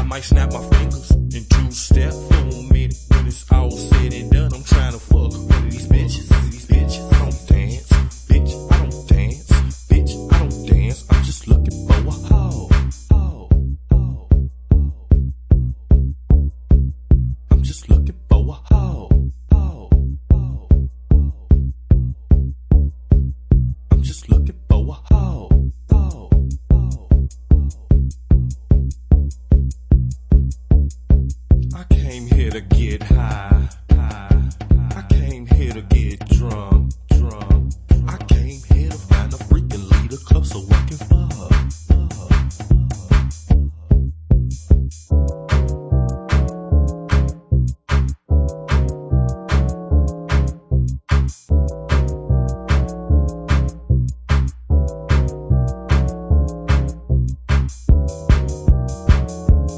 might snap my fingers and two-step for a minute. When it's all said and done, I'm trying to fuck one of these bitches. I don't dance, bitch, I don't dance, bitch, I don't dance. I'm just looking for a hoe. I'm just looking for a hoe. I'm just looking for a hoe. I came here to get high.